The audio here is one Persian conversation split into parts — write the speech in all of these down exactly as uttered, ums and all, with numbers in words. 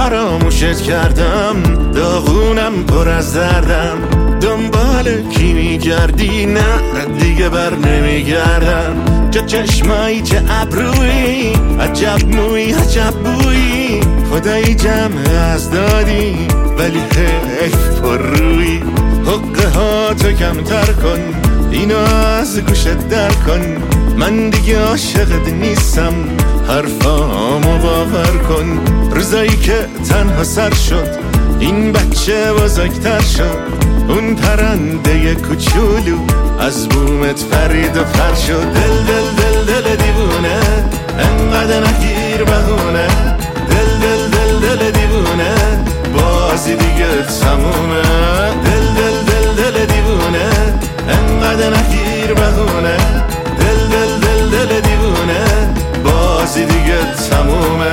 فراموشت کردم، داغونم پر از دردم. دنبال کی میگردی؟ نه دیگه بر نمیگردم. چه چشمایی چه ابرویی، عجب مویی عجب بویی. خدایی جمع از دادی ولی حیف پر روی. حقه ها تو کمتر کن، اینو از گوشت در کن. من دیگه عاشقت نیستم، حرفامو باور کن. روزایی که تنها سر شد این بچه بزرگتر شد. اون پرنده کوچولو از بومت پرید و پر شد. دل دل دل دل دیوونه، انقدر نگیر بهونه. دل دل دل دل دیوونه، بازی دیگه تمومه. دل دل دل دل دیوونه، انقدر نگیر بهونه. دل دل دل دل دیوونه، بازی دیگه تمومه.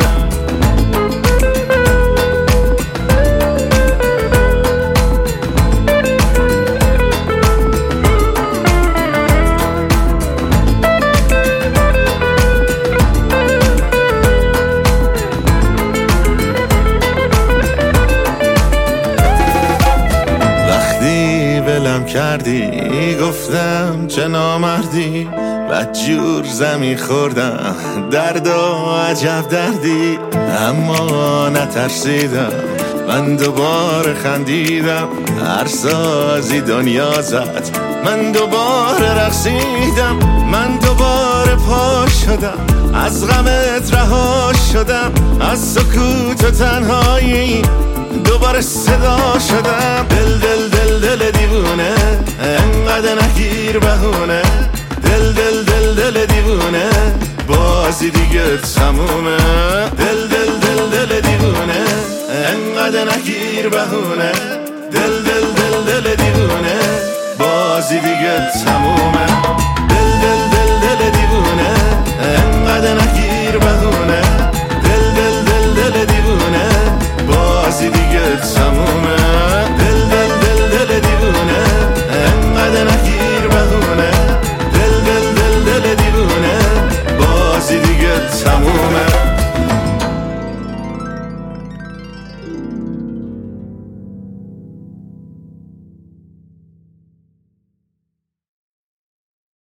کردی گفتم چه نامردی، بدجور زمین خوردم درد و عجب دردی. اما نترسیدم، من دوباره خندیدم. هر سازی دنیا زد، من دوباره رقصیدم. من دوباره پا شدم، از غمت رها شدم. از سکوت و تنهایی دوباره صدا شدم. دل دل دل دل دیوونه، انقدر نگیر بهونه. دل دل دل دل دیوونه، بازی دیگه تمومه. دل دل دل دل دیوونه، انقدر نگیر بهونه. دل دل دل دل دیوونه، بازی دیگه تمومه.